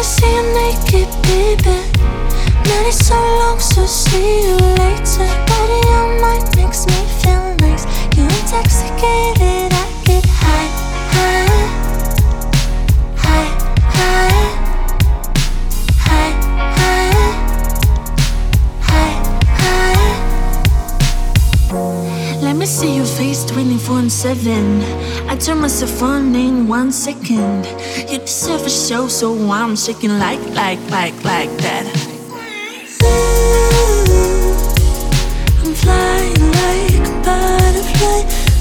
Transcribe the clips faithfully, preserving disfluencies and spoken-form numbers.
see you naked, baby. Man, it's so long, so see you later. Body on mine makes me feel nice. You intoxicated, I get high, high, high, high, high, high, high, high. Let me see your face twenty-four seven. I turn myself on in one second. You deserve a show, so I'm shaking like, like, like, like that. Ooh, I'm flying like a butterfly.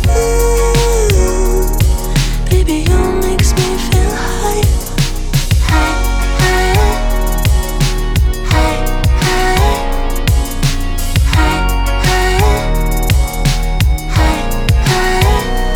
Ooh, baby, you makes me feel high, high, high, high, high, high, high, high,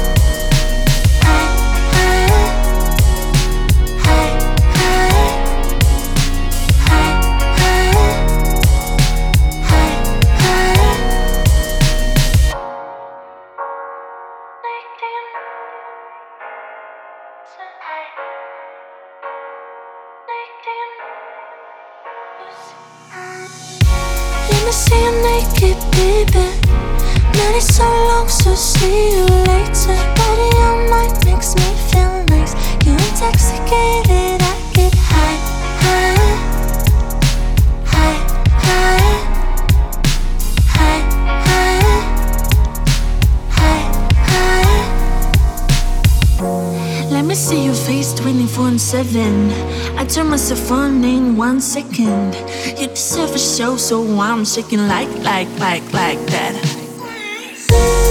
let me see you naked, baby. Man, it's so long, so see you later. Body on mine makes me feel nice. You intoxicated, I get high, high, high, high, high, high, high, high. Let me see your face twenty-four seven. I turn myself on in one second. You deserve a show, so I'm shaking like, like, like, like that.